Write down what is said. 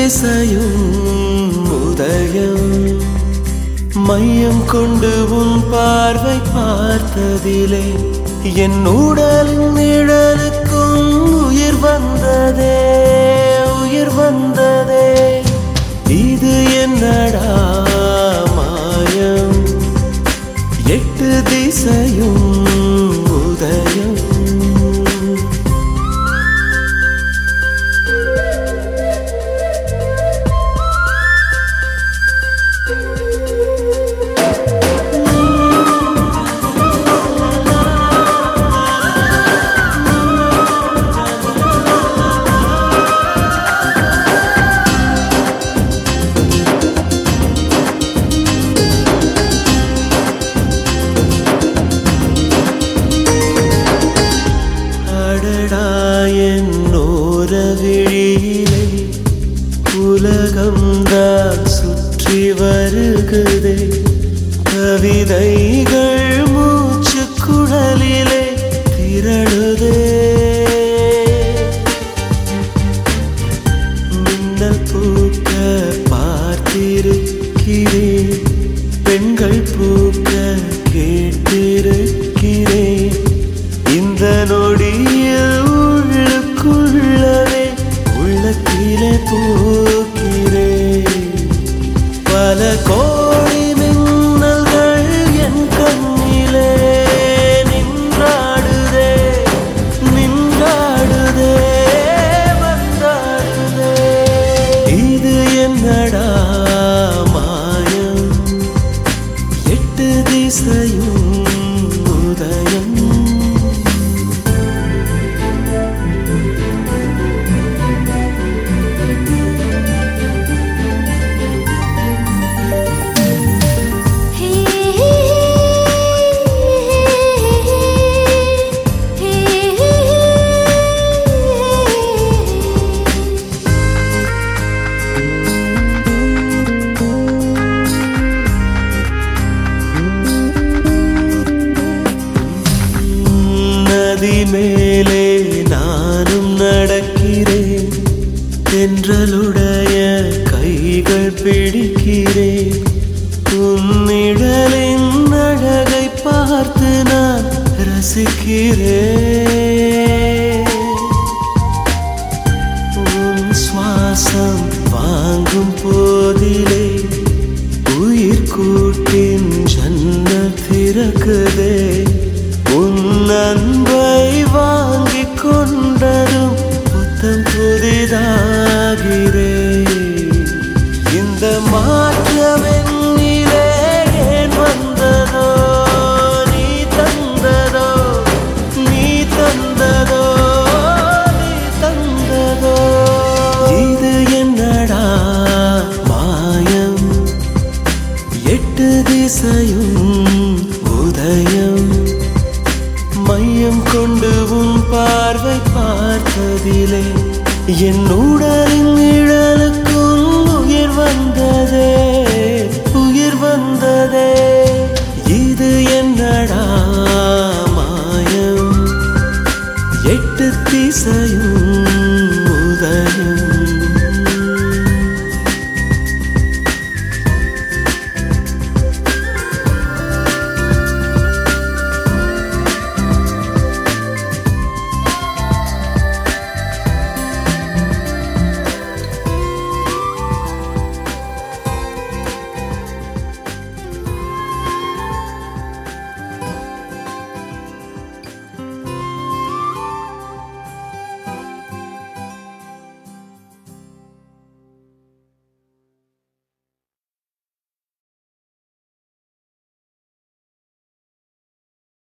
திசையும் உதயம் மையம் கொண்டு உன் பார்வை பார்த்ததிலே என் உடலின் நிழலுக்கும் உயிர் வந்ததே உயிர் வந்ததே இது என்னடா மாயம் எட்டு திசையும் உதயம் விழியிலே உலகம்தான் சுற்றி வருகுதே கவிதைகள் மூச்சு குழலிலே திரளுதே மின்னல் பூக்க பார்த்திருக்கிறேன் பெண்கள் பூக்க கேட்டிருக்கிறேன் இந்த நொடியில் உள்ளுக்குள்ளவே உள்ளத்திலே பூக்கிறேன் பல கோடி மின்னல்கள் என் கண்ணிலே நின்றாடுதே நின்றாடுதே வந்தாடுதே இது என்னடா மாயம் எட்டு திசையும் உதயம் மேலே நானும் நடக்கிறேன் தென்றலுடைய கைகள் பிடிக்கிறேன் உன்னிடலின் அழகை பார்த்து நான் ரசிக்கிறேன் உன் சுவாசம் வாங்கும் போதிலே உயிர் கூட்டின் ஜன்னல் திறக்குதே உன் அன்பை வாங்கிக் கொண்டதும் புத்தம் புதிதாகிறே இந்த மாற்றம் என்னிலே ஏன் வந்ததோ நீ தந்ததோ நீ தந்ததோ நீ தந்ததோ இது என்னடா மாயம் எட்டு திசையும் உதயம் மையம் கொண்டு உன் பார்வை பார்த்ததிலே என்